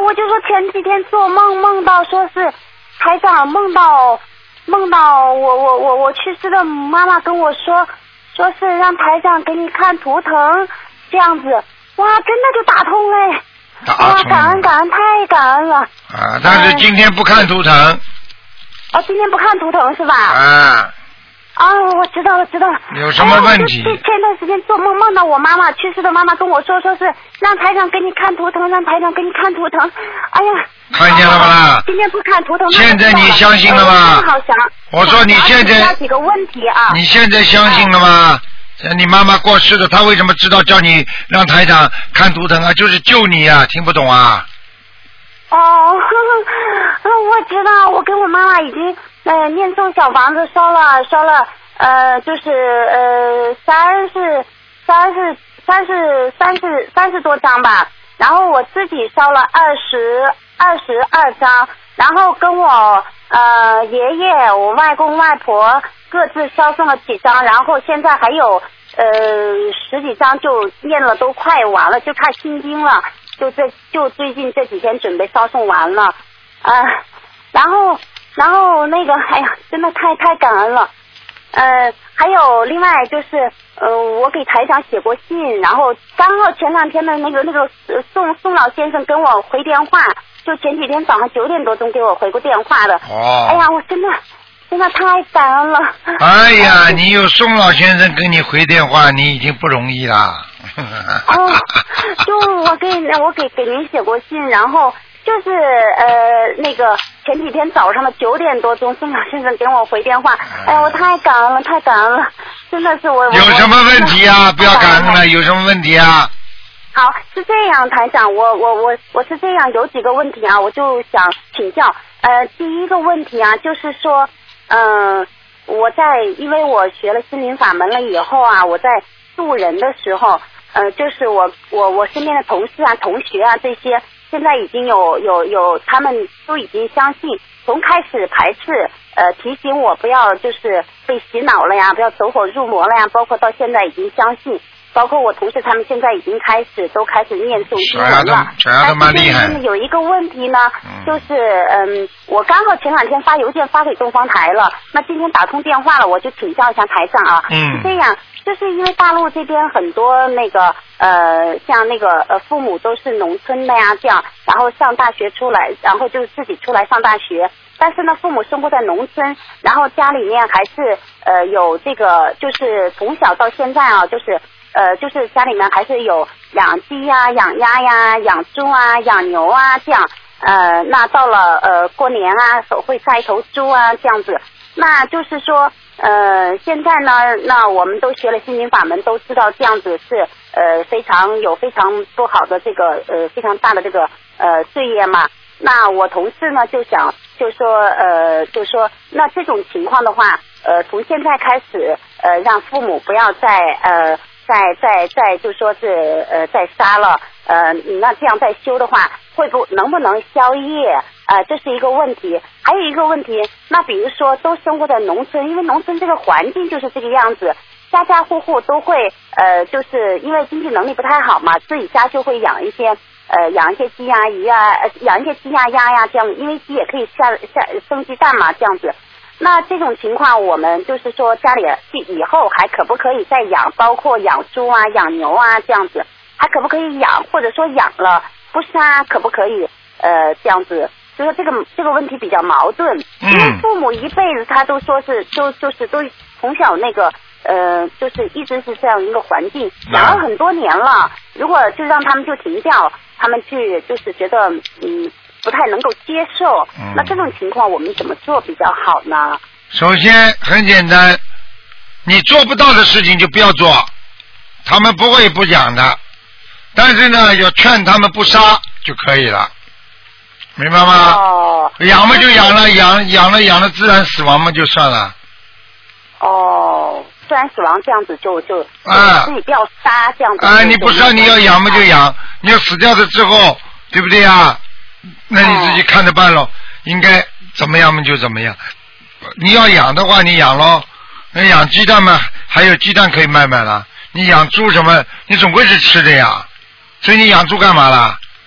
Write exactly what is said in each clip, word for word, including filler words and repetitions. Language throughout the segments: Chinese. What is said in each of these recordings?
我就说前几天做梦梦到说是台长梦到梦到我我我我去世的妈妈跟我说说是让台长给你看图腾这样子，哇，真的就打通嘞！哇，感恩感恩，太感恩了！ 啊，但是今天不看图腾。 哦，今天不看图腾是吧？ 啊。 啊，我知道了，知道了。 有什么问题？ 哎、前段时间做梦梦到我妈妈去世的妈妈跟我说，说是让台长给你看图腾，让台长给你看图腾。哎呀， 看见了吗？ 啊、今天不看图腾。 现在你相信了吗？ 好想。 我说你现在。 几个问题啊？ 你现在相信了吗？哎、你妈妈过世的，她为什么知道叫你让台长看图腾啊？就是救你啊，听不懂啊？ 哦，呵呵我知道，我跟我妈妈已经。呃，念诵小房子烧了烧了，呃，就是呃三十三十三十三十三十多张吧，然后我自己烧了二十二十二张，然后跟我呃爷爷、我外公外婆各自烧送了几张，然后现在还有呃十几张就念了，都快完了，就差心经了，就这就最近这几天准备烧送完了，啊、呃，然后。然后那个，哎呀，真的太太感恩了，呃，还有另外就是，呃，我给台长写过信，然后刚好前两天的那个那个宋宋老先生跟我回电话，就前几天早上九点多钟给我回过电话的。 哦。 哎呀，我真的真的太感恩了。 哎呀，你有宋老先生跟你回电话，你已经不容易啦。 哦，就我给我给给您写过信，然后。就是呃那个前几天早上的九点多钟，宋老先生给我回电话，哎呀，我太感恩了，太感恩了，真的是我。 有什么问题啊？不要感恩了，有什么问题啊？ 好，是这样，台长，我我我我是这样，有几个问题啊，我就想请教。呃，第一个问题啊，就是说，嗯、呃，我在因为我学了心灵法门了以后啊，我在渡人的时候，呃，就是我我我身边的同事啊、同学啊这些。现在已经有有有，他们都已经相信，从开始排斥，呃，提醒我不要就是被洗脑了呀，不要走火入魔了呀，包括到现在已经相信，包括我同事他们现在已经开始都开始念诵经文了。 全都蛮厉害。 但是有一个问题呢，嗯、就是嗯，我刚好前两天发邮件发给东方台了，那今天打通电话了，我就请教一下台长啊， 嗯， 是这样。就是因为大陆这边很多那个呃，像那个呃父母都是农村的呀，这样，然后上大学出来，然后就是自己出来上大学，但是呢，父母生活在农村，然后家里面还是呃有这个，就是从小到现在啊，就是呃就是家里面还是有养鸡呀、养鸭呀、养猪啊、养牛啊这样，呃，那到了呃过年啊，会杀一头猪啊这样子，那就是说。呃，现在呢，那我们都学了心灵法门，都知道这样子是呃非常有非常不好的这个呃非常大的这个呃罪业嘛。那我同事呢就想就说呃就说那这种情况的话，呃从现在开始呃让父母不要再呃再再再就说是呃再杀了呃那这样再修的话，会不能不能消业？呃，这是一个问题，还有一个问题，那比如说都生活在农村，因为农村这个环境就是这个样子，家家户户都会呃，就是因为经济能力不太好嘛，自己家就会养一些呃养一些鸡呀、鱼啊，养一些鸡呀、鸭呀这样，因为鸡也可以下下生鸡蛋嘛，这样子。那这种情况，我们就是说家里以后还可不可以再养，包括养猪啊、养牛啊这样子，还可不可以养，或者说养了不杀可不可以呃这样子？就说这个这个问题比较矛盾，因为父母一辈子他都说是就就是都从小那个呃就是一直是这样一个环境，养了很多年了，如果就让他们就停掉，他们去就是觉得嗯不太能够接受，嗯、那这种情况我们怎么做比较好呢？ 首先很简单，你做不到的事情就不要做，他们不会不养的，但是呢要劝他们不杀就可以了。明白吗？ 哦， 养嘛就养了，养养了养了自然死亡嘛就算了。 哦，自然死亡这样子就就啊， 自己不要杀这样子。 啊，你不杀你要养嘛就养，你要死掉了之后，对不对啊？那你自己看着办喽，应该怎么样嘛就怎么样。你要养的话，你养喽。那养鸡蛋嘛，还有鸡蛋可以卖卖了。你养猪什么？你总归是吃的呀。所以你养猪干嘛啦？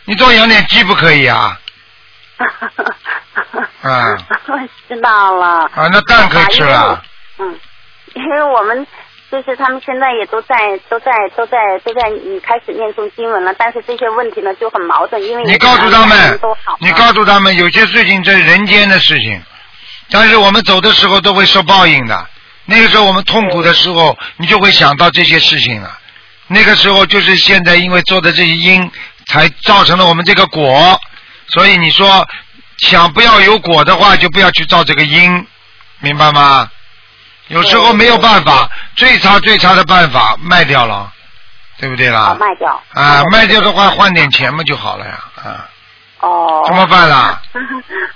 你多养点鸡不可以啊？啊。 我知道了。 啊，那蛋可以吃了。 嗯，因为我们就是他们现在也都在都在都在都在你开始念诵经文了，但是这些问题呢就很矛盾，因为你告诉他们，你告诉他们有些事情这是人间的事情，但是我们走的时候都会受报应的。那个时候我们痛苦的时候，你就会想到这些事情了。那个时候就是现在因为做的这些因，才造成了我们这个果。所以你说想不要有果的话，就不要去造这个因，明白吗？有时候没有办法，最差最差的办法卖掉了，对不对啦？ 哦，卖掉。 啊，卖掉的话换点钱嘛就好了呀，啊。 哦。 怎么办啦？